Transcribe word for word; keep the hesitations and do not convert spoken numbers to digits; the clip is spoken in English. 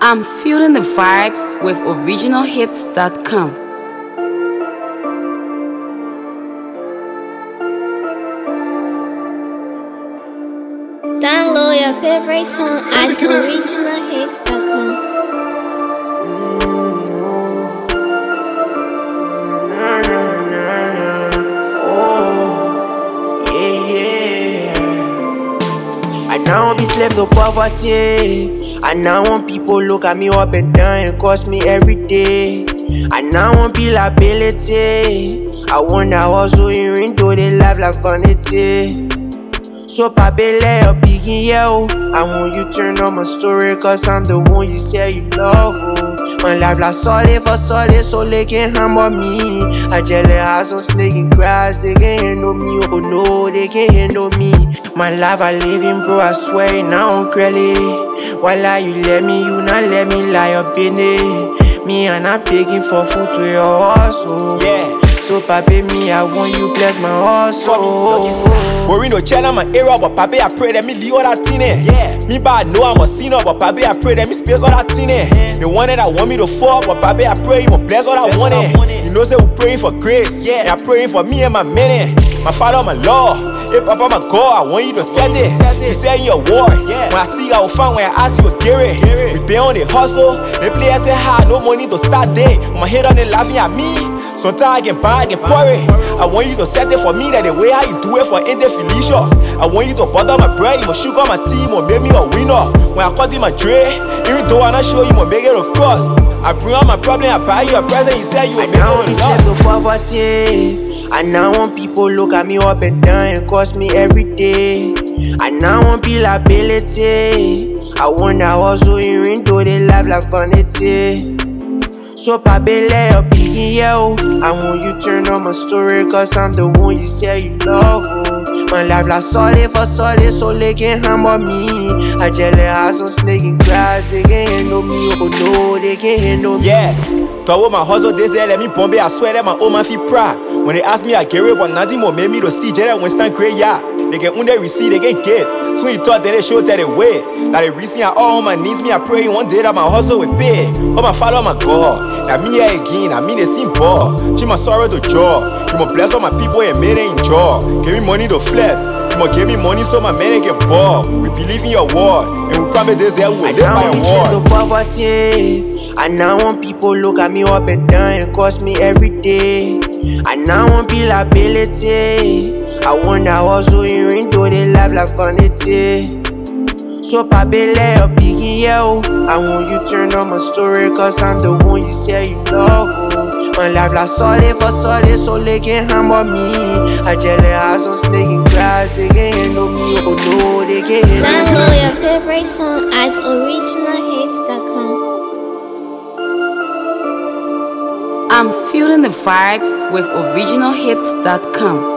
I'm feeling the vibes with original hits dot com. Download your favorite song at original hits dot com. I now be slave to poverty. I now want people look at me up and down and cost me every day. I now want be liability. I want that hustle in into they life like vanity. So papi let your begin yo. I want you turn on my story, cause I'm the one you say you love. Oh. My life like solid for solid, so they can hammer me. I jelly has on snake in grass, they can handle me. Oh no, they can handle me. My life I live in, bro, I swear now I'm crazy. While you let me, you not let me lie up in it. Me and I'm begging for food to your hustle. Yeah. So papi, me, I want you bless my hustle. Worry no channel my era, but papi, I pray that me leave all that thing in. Yeah. Me but I know I'm a sinner, but papi, I pray that me space all that thing in. The one that I want me to fall, but papi, I pray you will bless all I want it. You know say we praying for grace, yeah. And I praying for me and my men, my father, my Lord. Hey papa, my God, I want you to send it. You say in your word, yeah. When I see I will find, when I ask you to get it. We been on the hustle, they play I say hard, no money to start day. My head on it laughing at me. Sometimes I can buy, I can pour it. I want you to set it for me that the way how you do it for Inde Felicia. I want you to butter my bread, you must sugar my tea, you must make me a winner. When I cut in my tray, even though I'm not sure you must make it across. I bring out my problem, I buy you a present, you say you will make it a slave to poverty. I now want people look at me up and down and cost me every day. I now want be liability. I want that hustle in into they life like vanity. So papi let your begin yo. I want you turn on my story, cause I'm the one you say you love. Oh. My life like solid for solid, so they can hammer me. I jelly has on snake in grass, they can handle me. Oh no, they can handle me. Yeah. Thought my hustle they say let me bomb it. I swear that my own man feel proud. When they ask me I get it, but nothing more made me to steal that Winston Gray, yeah. They get when they receive, they get give. So you thought that they show that they wait. That they receive all my needs, me I pray one day that my hustle will pay. Oh my father, my God. That me again, I mean they seem poor. Change my sorrow to joy. You must bless all my people and make them enjoy. Give me money to flex. You must give me money so my men can ball. We believe in your word, and we promise this year we will live by your word. To poverty. I now want people look at me up and down and cost me every day. I now want be liability. I want that hustle in into they life like vanity. So papi let your begin yo. I want you turn on my story, cause I'm the one you say you love. Oh. My life like solid for solid, so they can hammer me. I jelly has on snake in grass, they can handle me. Oh no, they can handle me. Download your favorite song at original hits dot com. I'm feeling the vibes with original hits dot com.